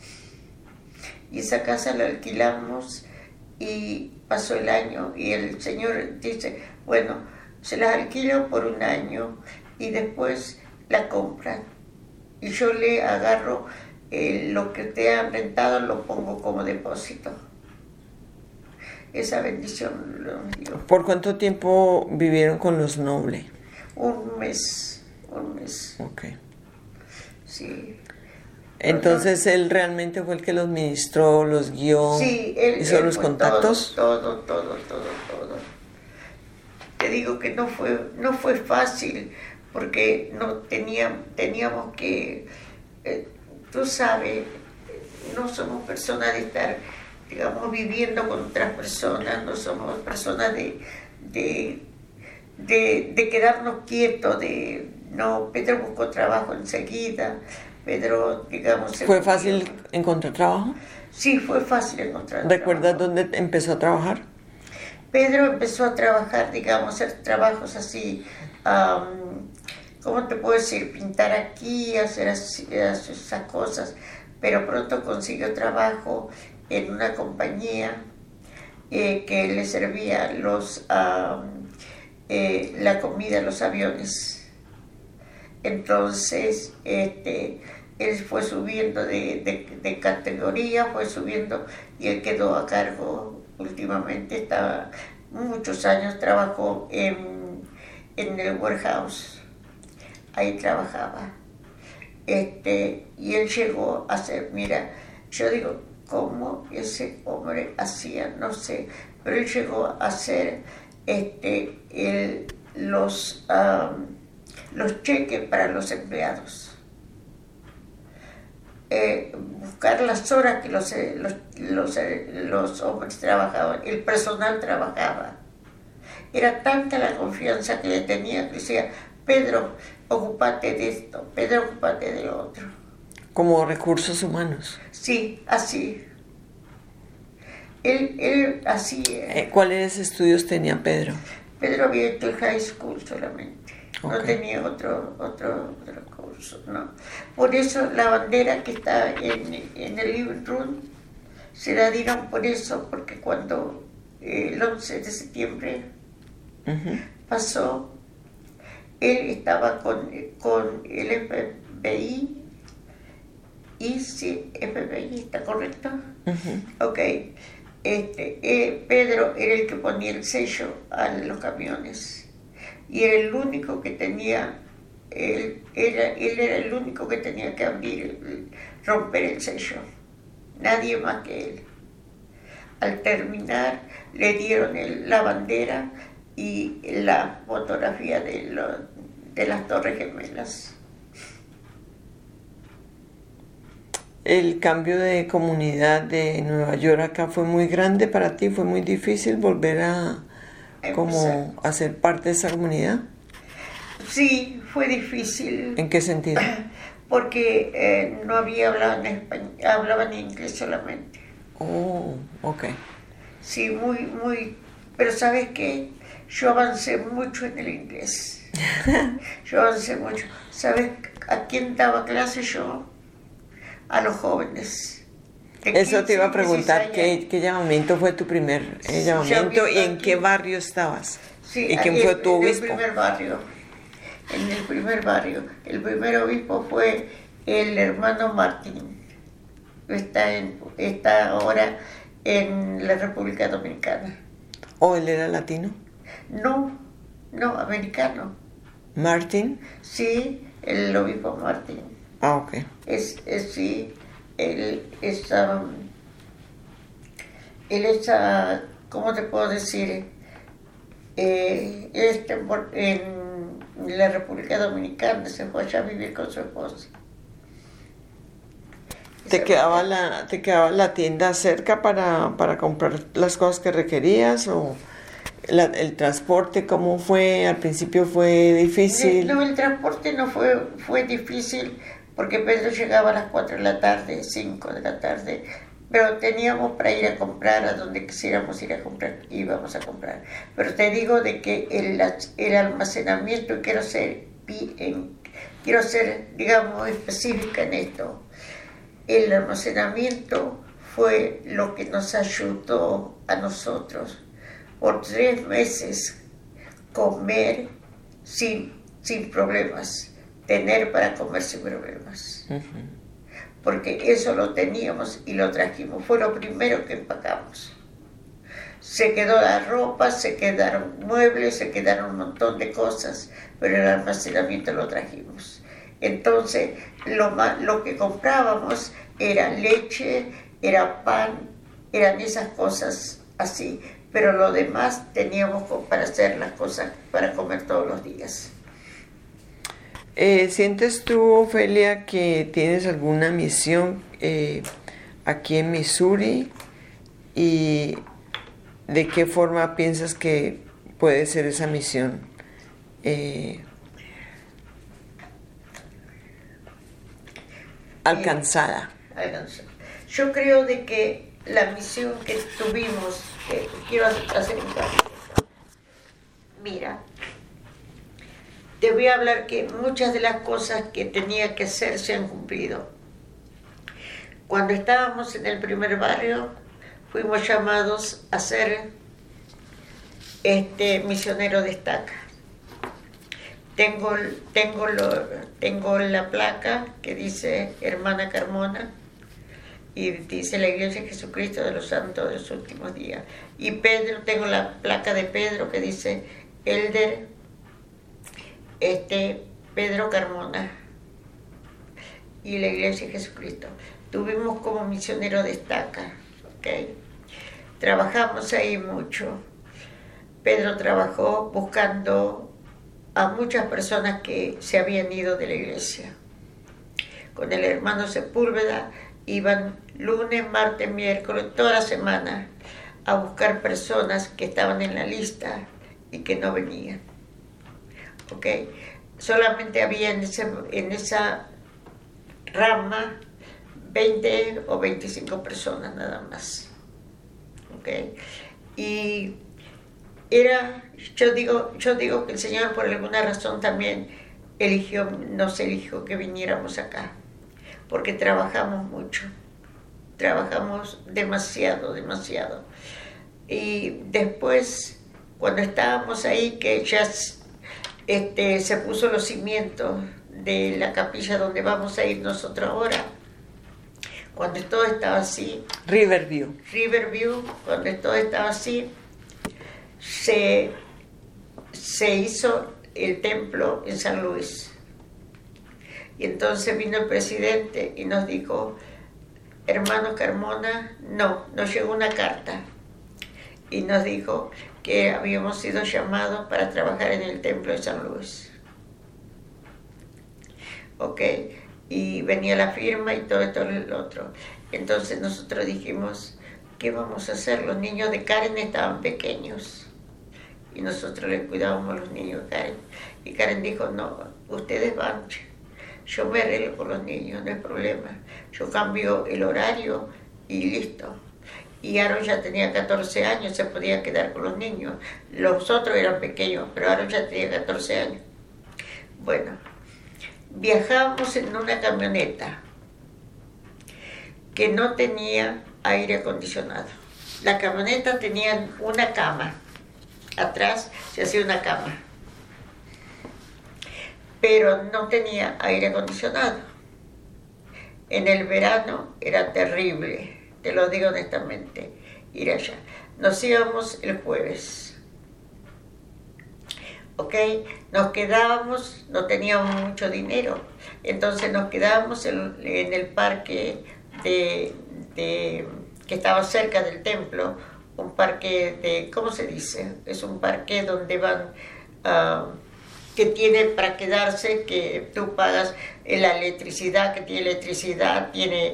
Y esa casa la alquilamos y pasó el año. Y el Señor dice, bueno, se la alquilo por 1 año y después la compran. Y yo le agarro lo que usted ha rentado, lo pongo como depósito. Esa bendición lo dio. ¿Por cuánto tiempo vivieron con los Noble? 1 mes. Ok. Sí. Entonces él realmente fue el que los ministró, los guió, sí, él hizo los contactos. Todo. Te digo que no fue fácil porque teníamos que, tú sabes, no somos personas de estar, digamos, viviendo con otras personas, no somos personas de quedarnos quietos, Pedro buscó trabajo enseguida, Pedro, digamos... ¿Fue fácil encontrar trabajo? Sí, fue fácil encontrar ¿Recuerdas trabajo. dónde empezó a trabajar? Pedro empezó a trabajar, digamos, hacer trabajos así, ¿cómo te puedo decir? Pintar aquí, hacer esas cosas, pero pronto consiguió trabajo en una compañía que le servía la comida a los aviones. Entonces, él fue subiendo de categoría, fue subiendo y él quedó a cargo. Últimamente muchos años trabajó en el warehouse, ahí trabajaba. Y él llegó a ser, mira, yo digo, ¿cómo ese hombre hacía? No sé, pero él llegó a hacer los cheques para los empleados. Buscar las horas que los hombres trabajaban, el personal trabajaba. Era tanta la confianza que le tenía que decía, Pedro, ocúpate de esto, Pedro, ocúpate de lo otro. Como recursos humanos. Sí, así. Él así. ¿Cuáles estudios tenía Pedro? Pedro había hecho el high school solamente. Okay. No tenía otro curso, no. Por eso la bandera que está en el living room se la dieron por eso, porque cuando el 11 de septiembre pasó, él estaba con el FBI. Y sí, FBI, ¿está correcto? Ok. Pedro era el que ponía el sello a los camiones. Y era el único que tenía, él era el único que tenía que romper el sello. Nadie más que él. Al terminar, le dieron la bandera y la fotografía de las Torres Gemelas. ¿El cambio de comunidad de Nueva York acá fue muy grande para ti? ¿Fue muy difícil volver a ser parte de esa comunidad? Sí, fue difícil. ¿En qué sentido? Porque no había hablado en español, hablaba en inglés solamente. Oh, ok. Sí, muy. Pero ¿sabes qué? Yo avancé mucho en el inglés. Yo avancé mucho. ¿Sabes a quién daba clase yo? A los jóvenes. Eso te iba a preguntar, ¿qué llamamiento fue tu primer llamamiento y en qué barrio estabas? Sí, ¿Y quién fue tu obispo? En el primer barrio. En el primer barrio. El primer obispo fue el hermano Martín. Está ahora en la República Dominicana. ¿O él era latino? No, americano. ¿Martín? Sí, el obispo Martín. Ah, ok. Sí, él es, ¿cómo te puedo decir? En la República Dominicana, se fue allá a vivir con su esposa. ¿Te quedaba la tienda cerca para comprar las cosas que requerías? ¿O el transporte cómo fue? ¿Al principio fue difícil? No, el transporte no fue difícil, porque Pedro llegaba a las 4 de la tarde, 5 de la tarde, pero teníamos para ir a comprar a donde quisiéramos ir a comprar, íbamos a comprar. Pero te digo de que el almacenamiento, quiero ser, digamos, específica en esto. El almacenamiento fue lo que nos ayudó a nosotros por 3 meses comer sin problemas, tener para comer sin problemas. Uh-huh. Porque eso lo teníamos y lo trajimos, fue lo primero que empacamos. Se quedó la ropa, se quedaron muebles, se quedaron un montón de cosas, pero el almacenamiento lo trajimos. Entonces, lo que comprábamos era leche, era pan, eran esas cosas así, pero lo demás teníamos para hacer las cosas para comer todos los días. ¿Sientes tú, Ofelia, que tienes alguna misión aquí en Missouri? ¿Y de qué forma piensas que puede ser esa misión alcanzada? Yo creo de que la misión que tuvimos, quiero hacer un cambio. Mira, te voy a hablar que muchas de las cosas que tenía que hacer se han cumplido. Cuando estábamos en el primer barrio, fuimos llamados a ser misionero de estaca. Tengo la placa que dice Hermana Carmona y dice la Iglesia de Jesucristo de los Santos de los Últimos Días. Y tengo la placa de Pedro que dice Elder Pedro Carmona y la Iglesia de Jesucristo. Tuvimos como misionero de estaca, ¿okay? Trabajamos ahí mucho. Pedro trabajó buscando a muchas personas que se habían ido de la iglesia. Con el hermano Sepúlveda iban lunes, martes, miércoles, toda la semana a buscar personas que estaban en la lista y que no venían. ¿Okay? Solamente había en esa rama 20 o 25 personas nada más. ¿Okay? Y yo digo que el Señor por alguna razón también nos eligió que viniéramos acá, porque trabajamos mucho, trabajamos demasiado. Y después, cuando estábamos ahí, que ya se puso los cimientos de la capilla donde vamos a ir nosotros ahora, cuando todo estaba así, Riverview, cuando todo estaba así, se hizo el templo en San Luis. Y entonces vino el presidente y nos dijo, hermano Carmona, nos llegó una carta y nos dijo que habíamos sido llamados para trabajar en el templo de San Luis. Ok, y venía la firma y todo esto y lo otro. Entonces nosotros dijimos, ¿qué vamos a hacer? Los niños de Karen estaban pequeños. y nosotros le cuidábamos a los niños a Karen. Y Karen dijo, no, ustedes van, yo me arreglo con los niños, no hay problema. Yo cambio el horario y listo. Y Aaron ya tenía 14 años, se podía quedar con los niños. Los otros eran pequeños, pero Aaron ya tenía 14 años. Bueno, viajábamos en una camioneta que no tenía aire acondicionado. La camioneta tenía una cama, atrás se hacía una cama, pero no tenía aire acondicionado. En el verano era terrible, te lo digo honestamente, ir allá. Nos íbamos el jueves, ¿ok? Nos quedábamos, no teníamos mucho dinero, entonces nos quedábamos en el parque que estaba cerca del templo, un parque de, ¿cómo se dice? Es un parque donde van, que tiene para quedarse, que tú pagas la electricidad, que tiene electricidad, tiene...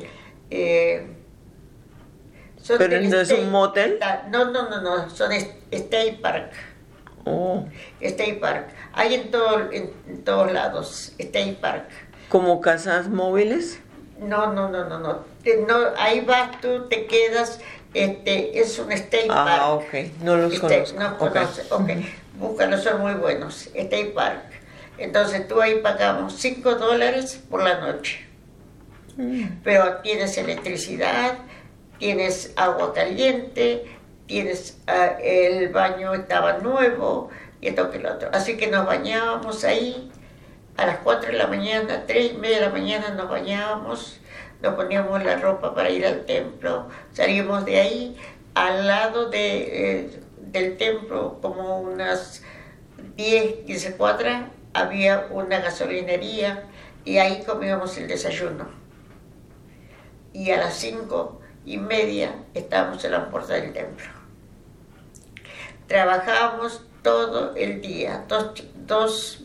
¿Pero no es un motel? No, son State Park. Oh. State Park. Hay en todos lados, State Park. ¿Como casas móviles? No. Ahí vas tú, te quedas, es un State Park. Ah, ok, no los conozco. No conoces, ok. Búscalos, son muy buenos, State Park. Entonces tú ahí pagamos $5 por la noche. Pero tienes electricidad, tienes agua caliente, tienes el baño estaba nuevo y esto que lo otro. Así que nos bañábamos ahí a las 4 de la mañana, 3:30 de la mañana nos bañábamos, nos poníamos la ropa para ir al templo, salíamos de ahí, al lado del templo, como unas 10, 15 cuadras, había una gasolinería y ahí comíamos el desayuno. Y a las 5:30 estábamos en la puerta del templo. Trabajábamos todo el día, dos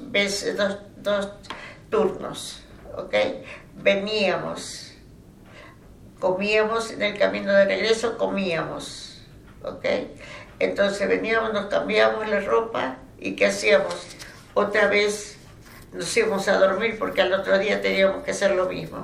turnos, ¿ok? Veníamos, comíamos en el camino de regreso, comíamos, ¿ok? Entonces veníamos, nos cambiábamos la ropa y ¿qué hacíamos? Otra vez nos íbamos a dormir porque al otro día teníamos que hacer lo mismo.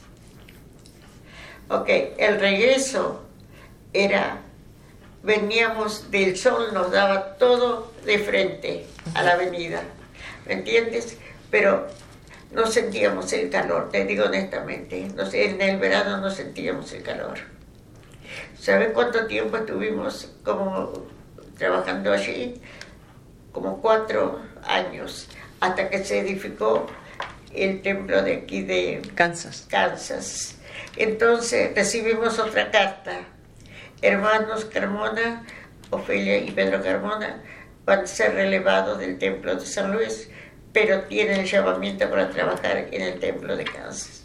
Ok, el regreso era, veníamos del sol, nos daba todo de frente a la avenida, ¿me entiendes? Pero no sentíamos el calor, te digo honestamente, en el verano no sentíamos el calor. ¿Sabes cuánto tiempo estuvimos como trabajando allí? Como 4 años, hasta que se edificó el templo de aquí de Kansas. Entonces recibimos otra carta. Hermanos Carmona, Ofelia y Pedro Carmona van a ser relevados del templo de San Luis, pero tienen el llamamiento para trabajar en el templo de Kansas.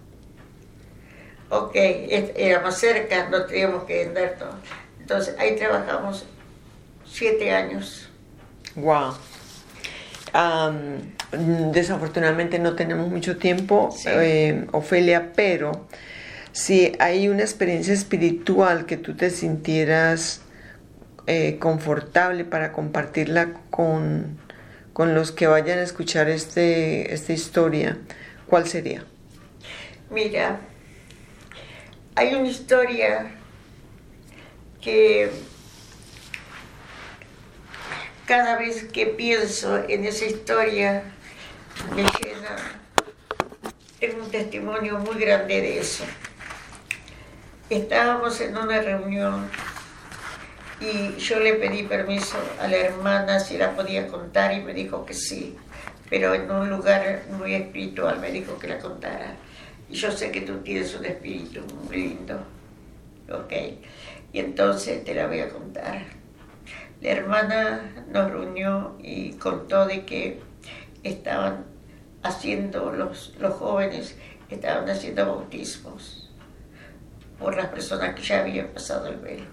Ok, éramos cerca, no teníamos que andar todo. Entonces ahí trabajamos 7 años. Wow. Desafortunadamente no tenemos mucho tiempo, sí. Ofelia, pero si hay una experiencia espiritual que tú te sintieras confortable para compartirla con los que vayan a escuchar esta historia, ¿cuál sería? Mira, hay una historia que cada vez que pienso en esa historia me llena, tengo un testimonio muy grande de eso. Estábamos en una reunión y yo le pedí permiso a la hermana si la podía contar y me dijo que sí, pero en un lugar muy espiritual me dijo que la contara. Y yo sé que tú tienes un espíritu muy lindo, ¿ok? Y entonces te la voy a contar. La hermana nos reunió y contó de que estaban haciendo, los jóvenes estaban haciendo bautismos por las personas que ya habían pasado el velo.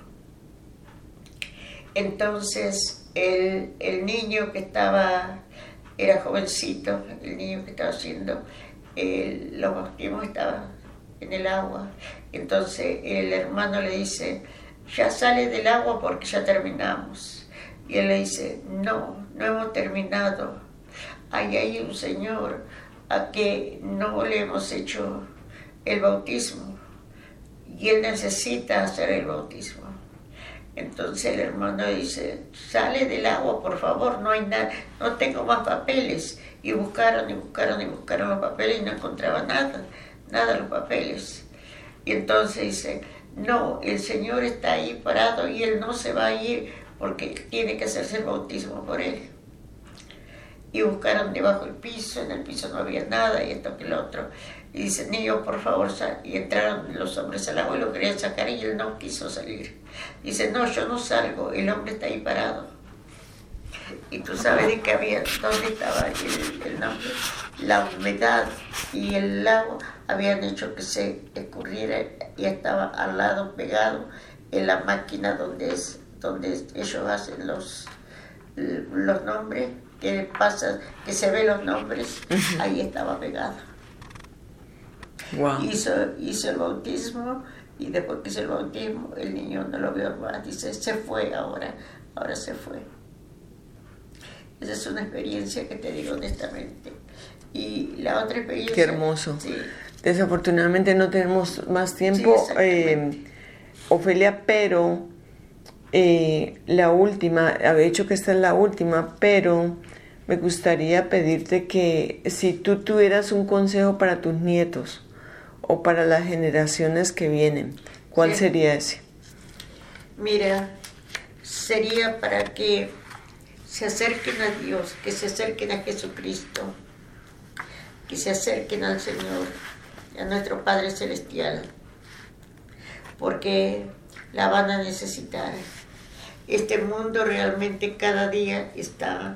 Entonces el niño que era jovencito, el niño que estaba haciendo los bautismos estaba en el agua. Entonces el hermano le dice, ya sale del agua porque ya terminamos. Y él le dice, no hemos terminado. Ahí hay un señor a que no le hemos hecho el bautismo y él necesita hacer el bautismo. Entonces el hermano dice, sale del agua, por favor, no hay nada, no tengo más papeles. Y buscaron los papeles y no encontraban nada los papeles. Y entonces dice, no, el Señor está ahí parado y él no se va a ir porque tiene que hacerse el bautismo por él. Y buscaron debajo del piso, en el piso no había nada, y esto que lo otro. Y dicen, niños, por favor, y entraron los hombres al agua y lo querían sacar y él no quiso salir. Dice, no, yo no salgo, el hombre está ahí parado. Y tú sabes de qué había, dónde estaba el nombre. La humedad y el lago habían hecho que se escurriera y estaba al lado pegado en la máquina donde ellos hacen los nombres, que pasa, que se ven los nombres, ahí estaba pegado. Wow. Hizo el bautismo y después que hizo el bautismo el niño no lo vio más, dice, se fue ahora se fue. Esa es una experiencia que te digo honestamente. Y la otra experiencia... Qué hermoso. Sí. Desafortunadamente no tenemos más tiempo, Ofelia, pero la última, había dicho que esta es la última, pero me gustaría pedirte que si tú tuvieras un consejo para tus nietos o para las generaciones que vienen, ¿cuál sería ese? Mira, sería para que se acerquen a Dios, que se acerquen a Jesucristo, que se acerquen al Señor, a nuestro Padre Celestial, porque la van a necesitar. Este mundo realmente cada día está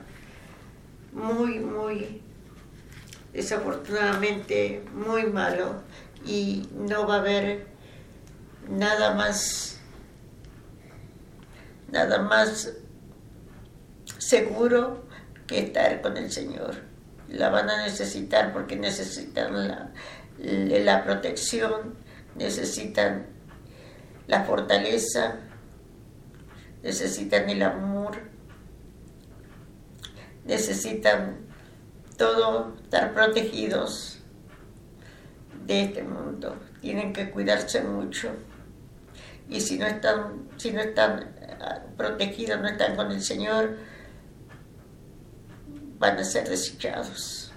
muy, desafortunadamente, muy malo y no va a haber nada más seguro que estar con el Señor. La van a necesitar porque necesitan la protección, necesitan la fortaleza, necesitan el amor, necesitan todo, estar protegidos de este mundo. Tienen que cuidarse mucho. Y si no están protegidos, no están con el Señor, van a ser desechados.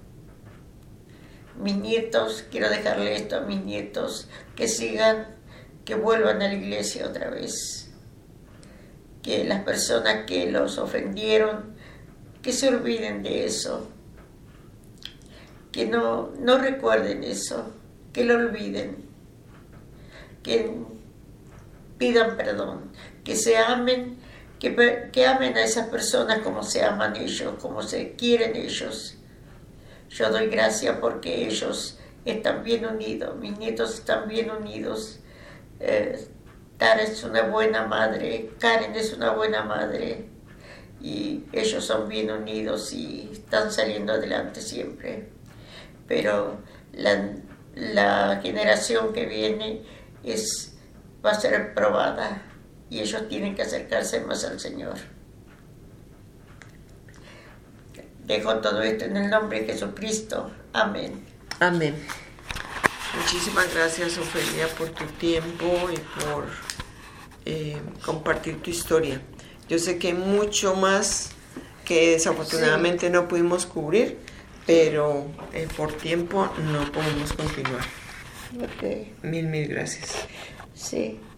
Mis nietos, quiero dejarle esto a mis nietos, que sigan, que vuelvan a la iglesia otra vez. Que las personas que los ofendieron, que se olviden de eso. Que no recuerden eso, que lo olviden. Que pidan perdón, que se amen, que amen a esas personas como se aman ellos, como se quieren ellos. Yo doy gracias porque ellos están bien unidos, mis nietos están bien unidos. Tara es una buena madre, Karen es una buena madre y ellos son bien unidos y están saliendo adelante siempre. Pero la generación que viene va a ser probada y ellos tienen que acercarse más al Señor. Dejo todo esto en el nombre de Jesucristo. Amén. Amén. Muchísimas gracias, Ofelia, por tu tiempo y por compartir tu historia. Yo sé que hay mucho más que desafortunadamente no pudimos cubrir, pero por tiempo no podemos continuar. Okay. Mil gracias. Sí.